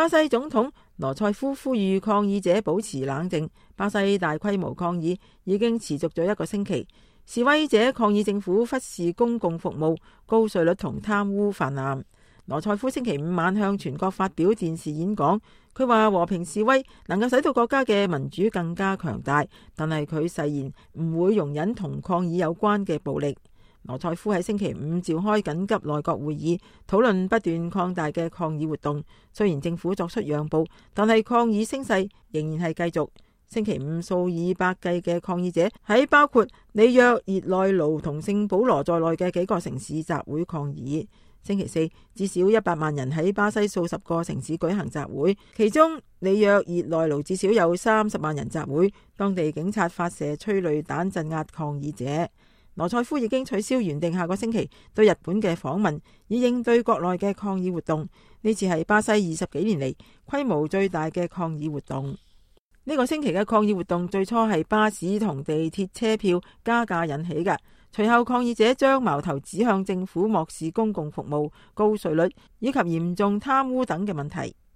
巴西總統羅塞夫呼籲抗議者保持冷靜。巴西大規模抗議已經持續咗1個星期，示威者抗議政府忽視公共服務、高稅率同貪污泛濫。羅塞夫星期五晚向全國發表電視演講，佢話和平示威能夠使到國家嘅民主更加強大，但係佢誓言唔會容忍同抗議有關嘅暴力。羅塞夫喺星期五召開緊急內閣會議，討論不斷擴大嘅抗議活動。雖然政府作出讓步，但係抗議聲勢仍然係繼續。星期五數以百計嘅抗議者喺包括里約熱內盧同聖保羅在內嘅幾個城市集會抗議。星期四，至少100萬人喺巴西數十個城市舉行集會，其中里約熱內盧至少有30萬人集會，當地警察發射催淚彈鎮壓抗議者。羅塞夫已經取消原定下個星期對日本嘅訪問，以應對國內嘅抗議活動。呢次係巴西20幾年嚟規模最大嘅抗議活動。呢個星期嘅抗議活動最初係巴士同地鐵車票加價引起嘅，隨後抗議者將矛頭指向政府漠視公共服務、高稅率以及嚴重貪污等嘅問題。